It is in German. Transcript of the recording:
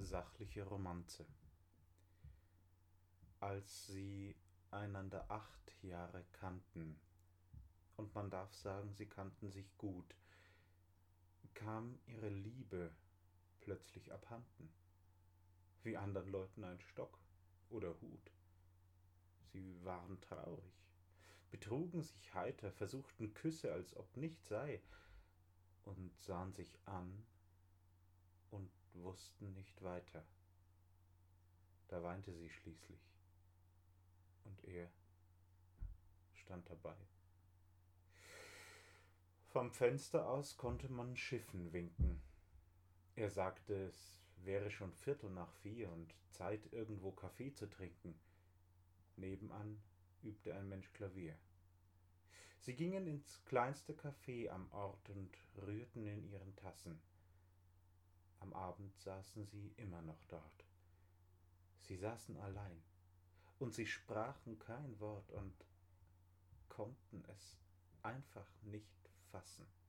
sachliche Romanze. Als sie einander 8 Jahre kannten, und man darf sagen, sie kannten sich gut, kam ihre Liebe plötzlich abhanden, wie anderen Leuten ein Stock oder Hut. Sie waren traurig, betrugen sich heiter, versuchten Küsse, als ob nichts sei, und sahen sich an und wussten nicht weiter. Da weinte sie schließlich, und er stand dabei. Vom Fenster aus konnte man Schiffen winken. Er sagte, es wäre schon 4:15 und Zeit, irgendwo Kaffee zu trinken. Nebenan übte ein Mensch Klavier. Sie gingen ins kleinste Café am Ort und rührten in ihren Tassen. Am Abend saßen sie immer noch dort. Sie saßen allein, und sie sprachen kein Wort und konnten es einfach nicht fassen.